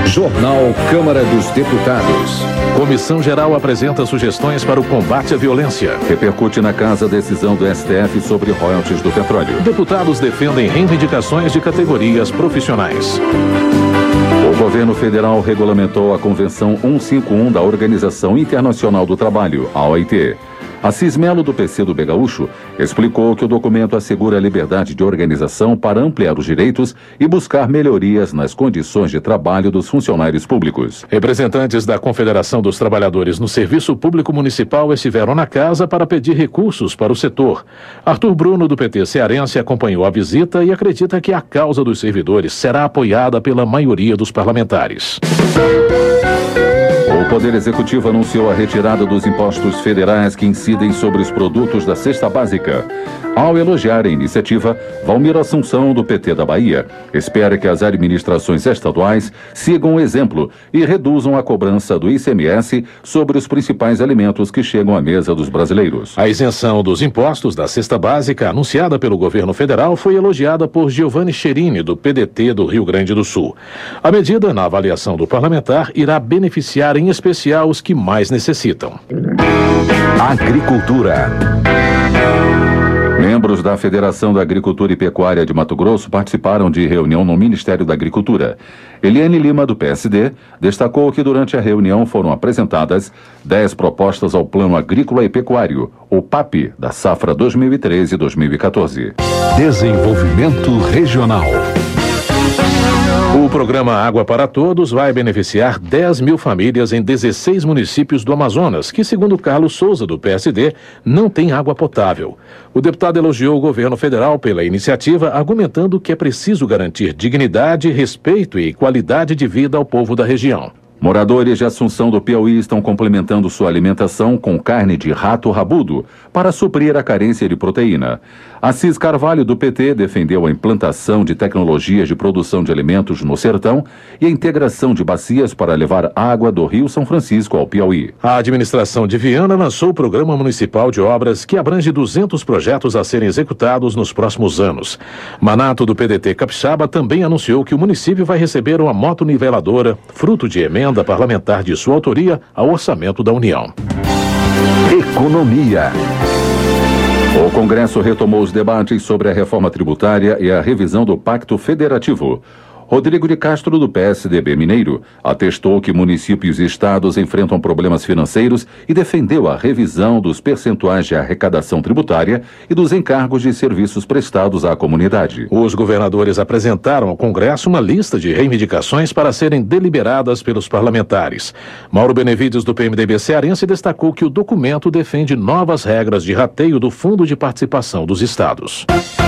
Jornal Câmara dos Deputados. Comissão Geral apresenta sugestões para o combate à violência. Repercute na casa a decisão do STF sobre royalties do petróleo. Deputados defendem reivindicações de categorias profissionais. O governo federal regulamentou a Convenção 151 da Organização Internacional do Trabalho, a OIT. Assis Melo, do PC do Gaúcho, explicou que o documento assegura a liberdade de organização para ampliar os direitos e buscar melhorias nas condições de trabalho dos funcionários públicos. Representantes da Confederação dos Trabalhadores no Serviço Público Municipal estiveram na casa para pedir recursos para o setor. Arthur Bruno, do PT cearense, acompanhou a visita e acredita que a causa dos servidores será apoiada pela maioria dos parlamentares. O Poder Executivo anunciou a retirada dos impostos federais que incidem sobre os produtos da cesta básica. Ao elogiar a iniciativa, Valmir Assunção, do PT da Bahia, espera que as administrações estaduais sigam o exemplo e reduzam a cobrança do ICMS sobre os principais alimentos que chegam à mesa dos brasileiros. A isenção dos impostos da cesta básica, anunciada pelo governo federal, foi elogiada por Giovanni Cherini, do PDT do Rio Grande do Sul. A medida, na avaliação do parlamentar, irá beneficiar em especial os que mais necessitam. Agricultura. Membros da Federação da Agricultura e Pecuária de Mato Grosso participaram de reunião no Ministério da Agricultura. Eliane Lima, do PSD, destacou que durante a reunião foram apresentadas 10 propostas ao Plano Agrícola e Pecuário, o PAP, da safra 2013-2014. Desenvolvimento regional. O programa Água para Todos vai beneficiar 10 mil famílias em 16 municípios do Amazonas, que, segundo Carlos Souza, do PSD, não tem água potável. O deputado elogiou o governo federal pela iniciativa, argumentando que é preciso garantir dignidade, respeito e qualidade de vida ao povo da região. Moradores de Assunção do Piauí estão complementando sua alimentação com carne de rato rabudo para suprir a carência de proteína. Assis Carvalho, do PT, defendeu a implantação de tecnologias de produção de alimentos no sertão e a integração de bacias para levar água do Rio São Francisco ao Piauí. A administração de Viana lançou o Programa Municipal de Obras, que abrange 200 projetos a serem executados nos próximos anos. Manato, do PDT Capixaba, também anunciou que o município vai receber uma motoniveladora, fruto de emenda parlamentar de sua autoria ao orçamento da União. Economia. O Congresso retomou os debates sobre a reforma tributária e a revisão do Pacto Federativo. Rodrigo de Castro, do PSDB Mineiro, atestou que municípios e estados enfrentam problemas financeiros e defendeu a revisão dos percentuais de arrecadação tributária e dos encargos de serviços prestados à comunidade. Os governadores apresentaram ao Congresso uma lista de reivindicações para serem deliberadas pelos parlamentares. Mauro Benevides, do PMDB cearense, destacou que o documento defende novas regras de rateio do Fundo de Participação dos Estados.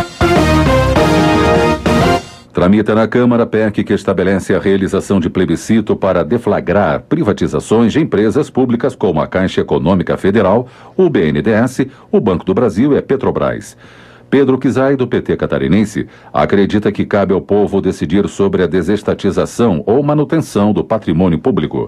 Tramita na Câmara PEC que estabelece a realização de plebiscito para deflagrar privatizações de empresas públicas como a Caixa Econômica Federal, o BNDES, o Banco do Brasil e a Petrobras. Pedro Kizai, do PT catarinense, acredita que cabe ao povo decidir sobre a desestatização ou manutenção do patrimônio público.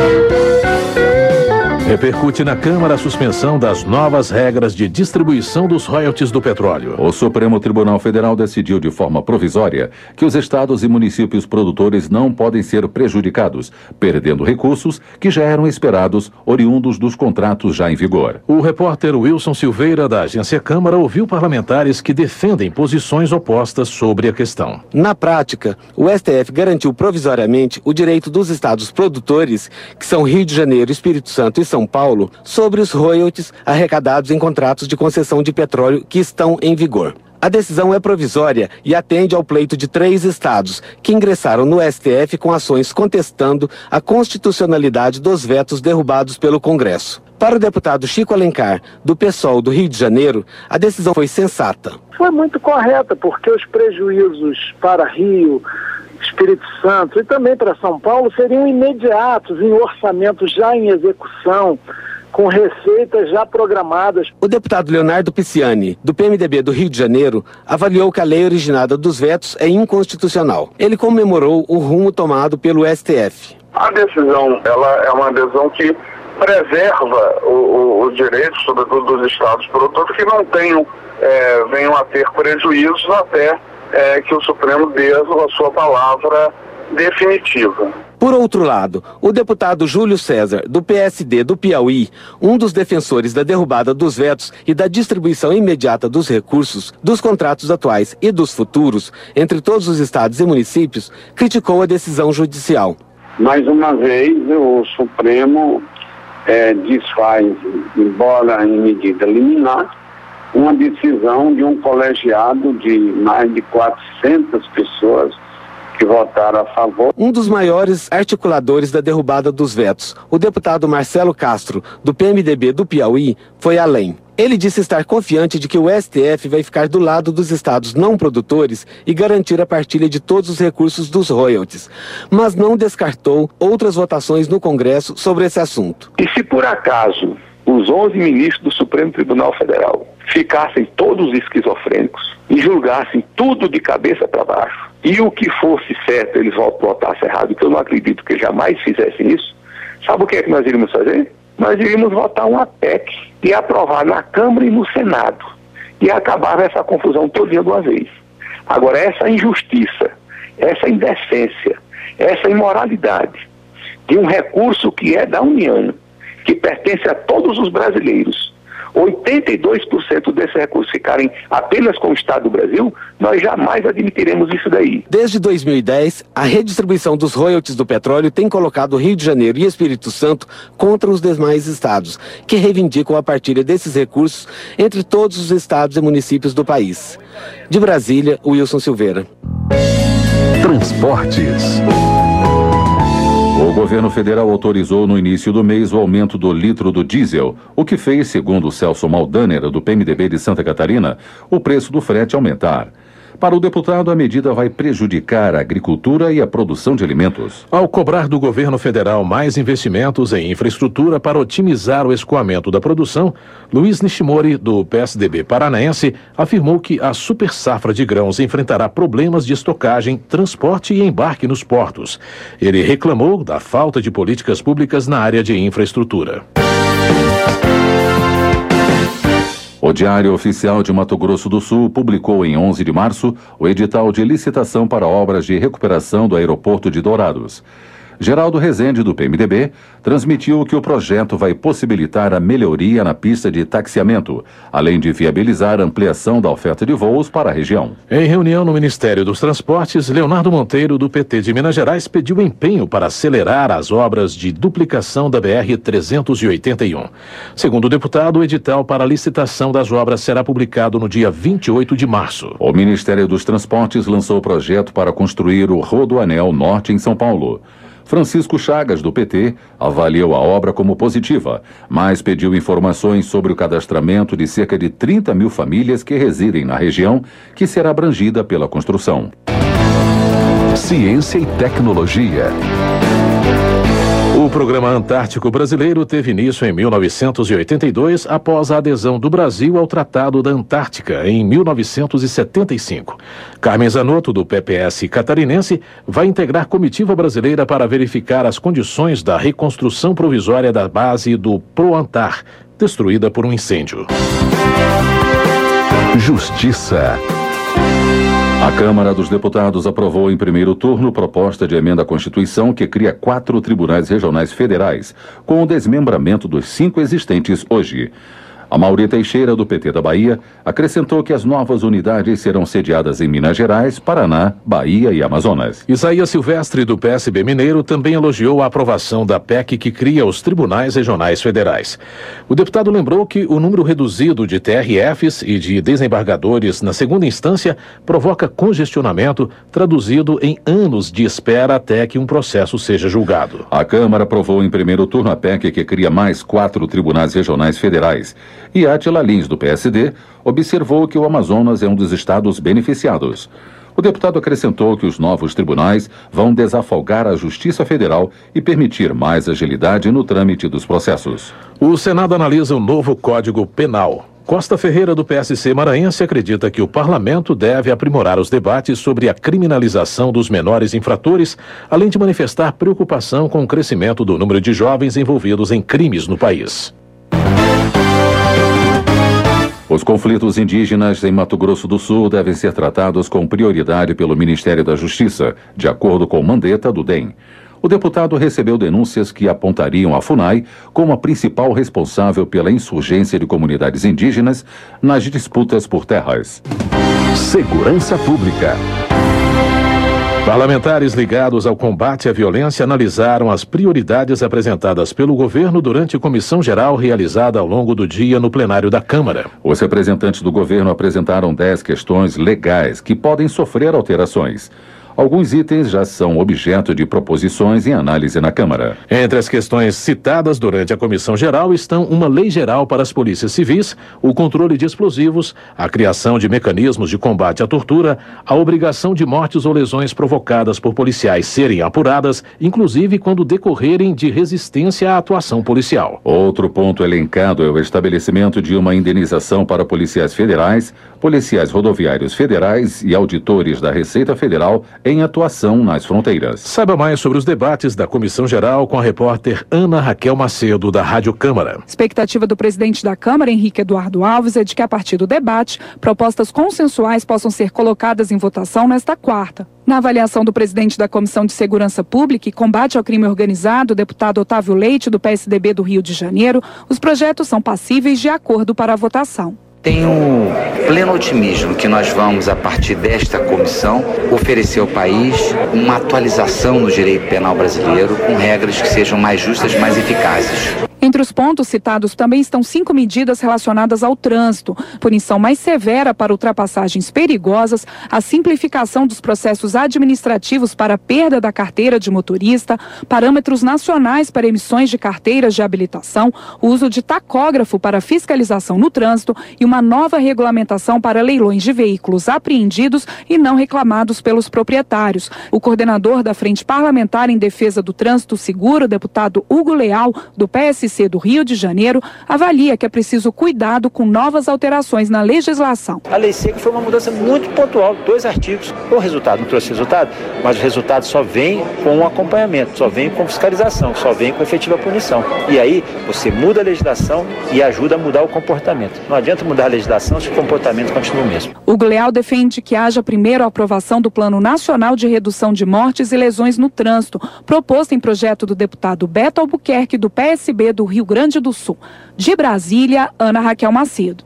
Repercute na Câmara a suspensão das novas regras de distribuição dos royalties do petróleo. O Supremo Tribunal Federal decidiu de forma provisória que os estados e municípios produtores não podem ser prejudicados, perdendo recursos que já eram esperados oriundos dos contratos já em vigor. O repórter Wilson Silveira, da Agência Câmara, ouviu parlamentares que defendem posições opostas sobre a questão. Na prática, o STF garantiu provisoriamente o direito dos estados produtores, que são Rio de Janeiro, Espírito Santo e São Paulo, sobre os royalties arrecadados em contratos de concessão de petróleo que estão em vigor. A decisão é provisória e atende ao pleito de 3 estados, que ingressaram no STF com ações contestando a constitucionalidade dos vetos derrubados pelo Congresso. Para o deputado Chico Alencar, do PSOL do Rio de Janeiro, a decisão foi sensata. Foi muito correta, porque os prejuízos para Rio, Espírito Santo e também para São Paulo seriam imediatos em orçamentos já em execução, com receitas já programadas. O deputado Leonardo Pisciani, do PMDB do Rio de Janeiro, avaliou que a lei originada dos vetos é inconstitucional. Ele comemorou o rumo tomado pelo STF. A decisão, ela é uma decisão que preserva os direitos, sobretudo dos estados produtores, que não venham a ter prejuízos até que o Supremo dê a sua palavra definitiva. Por outro lado, o deputado Júlio César, do PSD do Piauí, um dos defensores da derrubada dos vetos e da distribuição imediata dos recursos, dos contratos atuais e dos futuros, entre todos os estados e municípios, criticou a decisão judicial. Mais uma vez, o Supremo desfaz, embora em medida liminar, uma decisão de um colegiado de mais de 400 pessoas que votaram a favor. Um dos maiores articuladores da derrubada dos vetos, o deputado Marcelo Castro, do PMDB do Piauí, foi além. Ele disse estar confiante de que o STF vai ficar do lado dos estados não produtores e garantir a partilha de todos os recursos dos royalties, mas não descartou outras votações no Congresso sobre esse assunto. E se por acaso os 11 ministros do Supremo Tribunal Federal ficassem todos esquizofrênicos e julgassem tudo de cabeça para baixo, e o que fosse certo eles votassem errado, que eu não acredito que jamais fizessem isso, sabe o que é que nós iríamos fazer? Nós iríamos votar uma PEC e aprovar na Câmara e no Senado. E acabava essa confusão todinha de uma vez. Agora, essa injustiça, essa indecência, essa imoralidade de um recurso que é da União, que pertence a todos os brasileiros, 82% desses recursos ficarem apenas com o Estado do Brasil, nós jamais admitiremos isso daí. Desde 2010, a redistribuição dos royalties do petróleo tem colocado Rio de Janeiro e Espírito Santo contra os demais estados, que reivindicam a partilha desses recursos entre todos os estados e municípios do país. De Brasília, Wilson Silveira. Transportes. O governo federal autorizou no início do mês o aumento do litro do diesel, o que fez, segundo Celso Maldaner, do PMDB de Santa Catarina, o preço do frete aumentar. Para o deputado, a medida vai prejudicar a agricultura e a produção de alimentos. Ao cobrar do governo federal mais investimentos em infraestrutura para otimizar o escoamento da produção, Luiz Nishimori, do PSDB paranaense, afirmou que a super safra de grãos enfrentará problemas de estocagem, transporte e embarque nos portos. Ele reclamou da falta de políticas públicas na área de infraestrutura. O Diário Oficial de Mato Grosso do Sul publicou em 11 de março o edital de licitação para obras de recuperação do aeroporto de Dourados. Geraldo Rezende, do PMDB, transmitiu que o projeto vai possibilitar a melhoria na pista de taxiamento, além de viabilizar a ampliação da oferta de voos para a região. Em reunião no Ministério dos Transportes, Leonardo Monteiro, do PT de Minas Gerais, pediu empenho para acelerar as obras de duplicação da BR-381. Segundo o deputado, o edital para a licitação das obras será publicado no dia 28 de março. O Ministério dos Transportes lançou o projeto para construir o Rodoanel Norte em São Paulo. Francisco Chagas, do PT, avaliou a obra como positiva, mas pediu informações sobre o cadastramento de cerca de 30 mil famílias que residem na região, que será abrangida pela construção. Ciência e tecnologia. O Programa Antártico Brasileiro teve início em 1982, após a adesão do Brasil ao Tratado da Antártica, em 1975. Carmen Zanotto, do PPS catarinense, vai integrar comitiva brasileira para verificar as condições da reconstrução provisória da base do ProAntar, destruída por um incêndio. Justiça. A Câmara dos Deputados aprovou em primeiro turno proposta de emenda à Constituição que cria 4 tribunais regionais federais, com o desmembramento dos 5 existentes hoje. Amaury Teixeira, do PT da Bahia, acrescentou que as novas unidades serão sediadas em Minas Gerais, Paraná, Bahia e Amazonas. Isaías Silvestre, do PSB mineiro, também elogiou a aprovação da PEC que cria os tribunais regionais federais. O deputado lembrou que o número reduzido de TRFs e de desembargadores na segunda instância provoca congestionamento, traduzido em anos de espera até que um processo seja julgado. A Câmara aprovou em primeiro turno a PEC que cria mais 4 tribunais regionais federais. E Átila Lins, do PSD, observou que o Amazonas é um dos estados beneficiados. O deputado acrescentou que os novos tribunais vão desafogar a Justiça Federal e permitir mais agilidade no trâmite dos processos. O Senado analisa o novo Código Penal. Costa Ferreira, do PSC maranhense, acredita que o parlamento deve aprimorar os debates sobre a criminalização dos menores infratores, além de manifestar preocupação com o crescimento do número de jovens envolvidos em crimes no país. Os conflitos indígenas em Mato Grosso do Sul devem ser tratados com prioridade pelo Ministério da Justiça, de acordo com Mandetta, do DEM. O deputado recebeu denúncias que apontariam a FUNAI como a principal responsável pela insurgência de comunidades indígenas nas disputas por terras. Segurança Pública. Parlamentares ligados ao combate à violência analisaram as prioridades apresentadas pelo governo durante a comissão geral realizada ao longo do dia no plenário da Câmara. Os representantes do governo apresentaram 10 questões legais que podem sofrer alterações. Alguns itens já são objeto de proposições em análise na Câmara. Entre as questões citadas durante a comissão geral estão uma lei geral para as polícias civis, o controle de explosivos, a criação de mecanismos de combate à tortura, a obrigação de mortes ou lesões provocadas por policiais serem apuradas, inclusive quando decorrerem de resistência à atuação policial. Outro ponto elencado é o estabelecimento de uma indenização para policiais federais, policiais rodoviários federais e auditores da Receita Federal em atuação nas fronteiras. Saiba mais sobre os debates da Comissão Geral com a repórter Ana Raquel Macedo, da Rádio Câmara. A expectativa do presidente da Câmara, Henrique Eduardo Alves, é de que a partir do debate, propostas consensuais possam ser colocadas em votação nesta quarta. Na avaliação do presidente da Comissão de Segurança Pública e Combate ao Crime Organizado, o deputado Otávio Leite, do PSDB do Rio de Janeiro, os projetos são passíveis de acordo para a votação. Tenho pleno otimismo que nós vamos, a partir desta comissão, oferecer ao país uma atualização no direito penal brasileiro com regras que sejam mais justas e mais eficazes. Entre os pontos citados também estão 5 medidas relacionadas ao trânsito, punição mais severa para ultrapassagens perigosas, a simplificação dos processos administrativos para a perda da carteira de motorista, parâmetros nacionais para emissões de carteiras de habilitação, o uso de tacógrafo para fiscalização no trânsito e uma nova regulamentação para leilões de veículos apreendidos e não reclamados pelos proprietários. O coordenador da Frente Parlamentar em Defesa do Trânsito Seguro, deputado Hugo Leal, do PSC do Rio de Janeiro, avalia que é preciso cuidado com novas alterações na legislação. A lei seca foi uma mudança muito pontual, 2 artigos. O resultado não trouxe resultado, mas o resultado só vem com acompanhamento, só vem com fiscalização, só vem com efetiva punição. E aí você muda a legislação e ajuda a mudar o comportamento. Não adianta mudar a legislação se o comportamento continua o mesmo. O Leal defende que haja primeiro a aprovação do Plano Nacional de Redução de Mortes e Lesões no Trânsito, proposto em projeto do deputado Beto Albuquerque, do PSB do Rio Grande do Sul. De Brasília, Ana Raquel Macedo.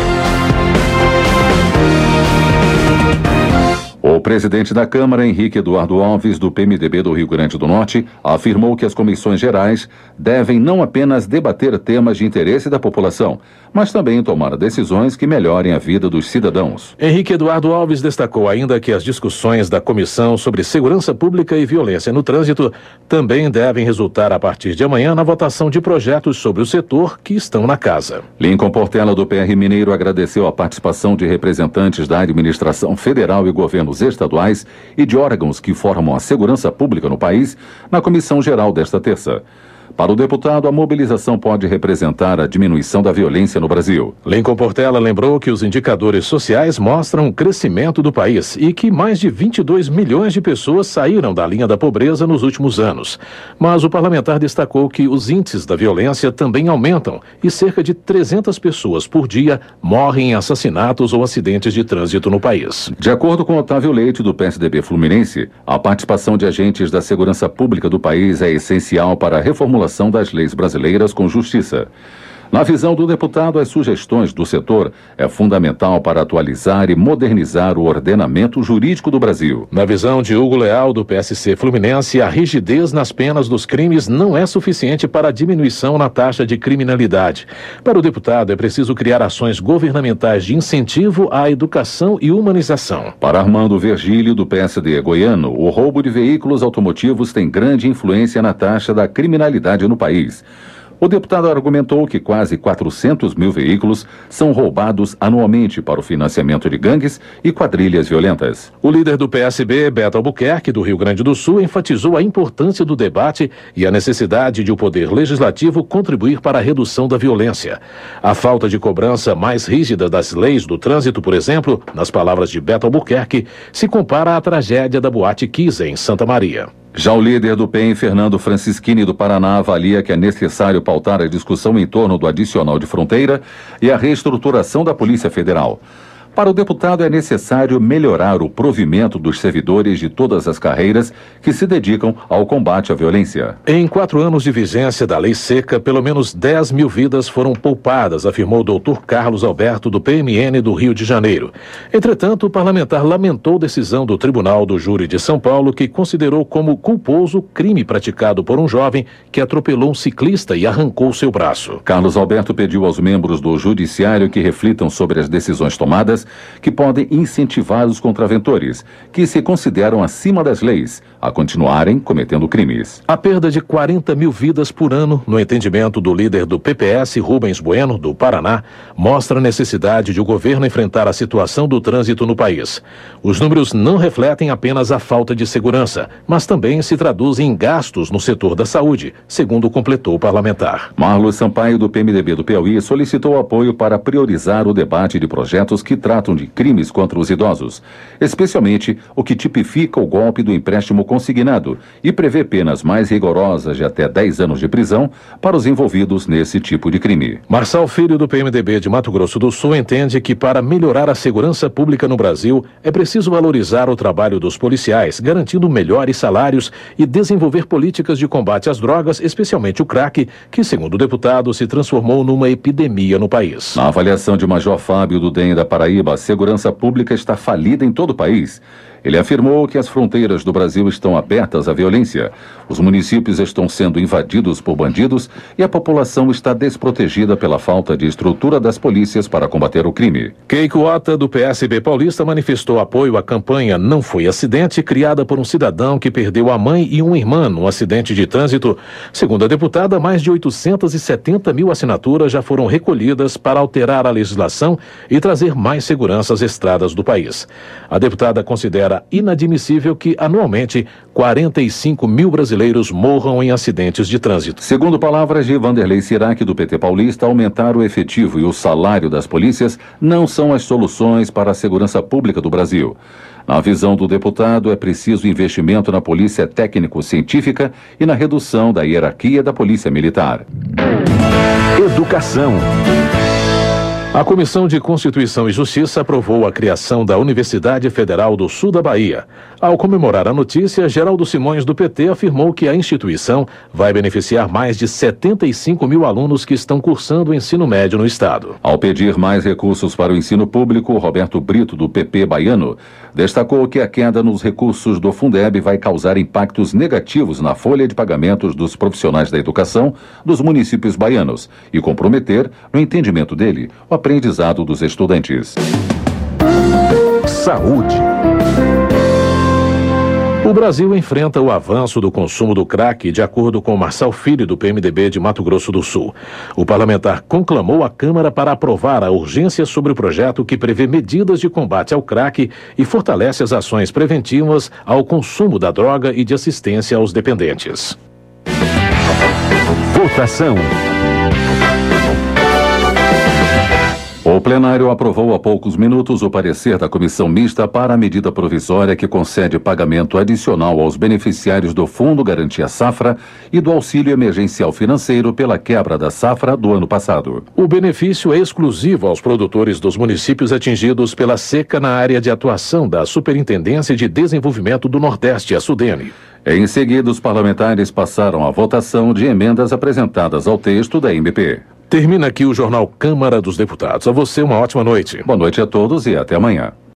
O presidente da Câmara, Henrique Eduardo Alves, do PMDB do Rio Grande do Norte, afirmou que as comissões gerais devem não apenas debater temas de interesse da população, mas também tomar decisões que melhorem a vida dos cidadãos. Henrique Eduardo Alves destacou ainda que as discussões da Comissão sobre Segurança Pública e Violência no Trânsito também devem resultar a partir de amanhã na votação de projetos sobre o setor que estão na casa. Lincoln Portela, do PR Mineiro, agradeceu a participação de representantes da administração federal e governos estaduais e de órgãos que formam a segurança pública no país na Comissão Geral desta terça. Para o deputado, a mobilização pode representar a diminuição da violência no Brasil. Lincoln Portela lembrou que os indicadores sociais mostram o crescimento do país e que mais de 22 milhões de pessoas saíram da linha da pobreza nos últimos anos. Mas o parlamentar destacou que os índices da violência também aumentam e cerca de 300 pessoas por dia morrem em assassinatos ou acidentes de trânsito no país. De acordo com Otávio Leite, do PSDB Fluminense, a participação de agentes da segurança pública do país é essencial para a reformulação das leis brasileiras com justiça. Na visão do deputado, as sugestões do setor é fundamental para atualizar e modernizar o ordenamento jurídico do Brasil. Na visão de Hugo Leal, do PSC Fluminense, a rigidez nas penas dos crimes não é suficiente para a diminuição na taxa de criminalidade. Para o deputado, é preciso criar ações governamentais de incentivo à educação e humanização. Para Armando Virgílio, do PSD goiano, o roubo de veículos automotivos tem grande influência na taxa da criminalidade no país. O deputado argumentou que quase 400 mil veículos são roubados anualmente para o financiamento de gangues e quadrilhas violentas. O líder do PSB, Beto Albuquerque, do Rio Grande do Sul, enfatizou a importância do debate e a necessidade de o Poder Legislativo contribuir para a redução da violência. A falta de cobrança mais rígida das leis do trânsito, por exemplo, nas palavras de Beto Albuquerque, se compara à tragédia da Boate Kiss, em Santa Maria. Já o líder do PEN, Fernando Francischini, do Paraná, avalia que é necessário pautar a discussão em torno do adicional de fronteira e a reestruturação da Polícia Federal. Para o deputado, é necessário melhorar o provimento dos servidores de todas as carreiras que se dedicam ao combate à violência. Em 4 anos de vigência da lei seca, pelo menos 10 mil vidas foram poupadas, afirmou o doutor Carlos Alberto, do PMN do Rio de Janeiro. Entretanto, o parlamentar lamentou decisão do Tribunal do Júri de São Paulo, que considerou como culposo o crime praticado por um jovem que atropelou um ciclista e arrancou seu braço. Carlos Alberto pediu aos membros do Judiciário que reflitam sobre as decisões tomadas que podem incentivar os contraventores, que se consideram acima das leis, a continuarem cometendo crimes. A perda de 40 mil vidas por ano, no entendimento do líder do PPS, Rubens Bueno, do Paraná, mostra a necessidade de o governo enfrentar a situação do trânsito no país. Os números não refletem apenas a falta de segurança, mas também se traduzem em gastos no setor da saúde, segundo completou o parlamentar. Marlos Sampaio, do PMDB do Piauí, solicitou apoio para priorizar o debate de projetos que tratam de crimes contra os idosos, especialmente o que tipifica o golpe do empréstimo consignado e prevê penas mais rigorosas de até 10 anos de prisão para os envolvidos nesse tipo de crime. Marçal Filho, do PMDB de Mato Grosso do Sul, entende que para melhorar a segurança pública no Brasil é preciso valorizar o trabalho dos policiais, garantindo melhores salários e desenvolver políticas de combate às drogas, especialmente o crack, que, segundo o deputado, se transformou numa epidemia no país. Na avaliação de Major Fábio do DEM da Paraíba, a segurança pública está falida em todo o país. Ele afirmou que as fronteiras do Brasil estão abertas à violência, os municípios estão sendo invadidos por bandidos e a população está desprotegida pela falta de estrutura das polícias para combater o crime. Keiko Ota, do PSB paulista, manifestou apoio à campanha Não Foi Acidente, criada por um cidadão que perdeu a mãe e uma irmã num acidente de trânsito. Segundo a deputada, mais de 870 mil assinaturas já foram recolhidas para alterar a legislação e trazer mais segurança às estradas do país. A deputada considera inadmissível que, anualmente, 45 mil brasileiros morram em acidentes de trânsito. Segundo palavras de Vanderlei Sirac, do PT paulista, aumentar o efetivo e o salário das polícias não são as soluções para a segurança pública do Brasil. Na visão do deputado, é preciso investimento na polícia técnico-científica e na redução da hierarquia da polícia militar. Educação. A Comissão de Constituição e Justiça aprovou a criação da Universidade Federal do Sul da Bahia. Ao comemorar a notícia, Geraldo Simões, do PT, afirmou que a instituição vai beneficiar mais de 75 mil alunos que estão cursando o ensino médio no estado. Ao pedir mais recursos para o ensino público, Roberto Brito, do PP baiano, destacou que a queda nos recursos do Fundeb vai causar impactos negativos na folha de pagamentos dos profissionais da educação dos municípios baianos e comprometer, no entendimento dele, o aprendizado dos estudantes. Saúde. O Brasil enfrenta o avanço do consumo do crack, de acordo com Marçal Filho, do PMDB de Mato Grosso do Sul. O parlamentar conclamou a Câmara para aprovar a urgência sobre o projeto que prevê medidas de combate ao crack e fortalece as ações preventivas ao consumo da droga e de assistência aos dependentes. Votação. O plenário aprovou há poucos minutos o parecer da comissão mista para a medida provisória que concede pagamento adicional aos beneficiários do Fundo Garantia Safra e do Auxílio Emergencial Financeiro pela quebra da safra do ano passado. O benefício é exclusivo aos produtores dos municípios atingidos pela seca na área de atuação da Superintendência de Desenvolvimento do Nordeste, a SUDENE. Em seguida, os parlamentares passaram à votação de emendas apresentadas ao texto da MP. Termina aqui o Jornal Câmara dos Deputados. A você, uma ótima noite. Boa noite a todos e até amanhã.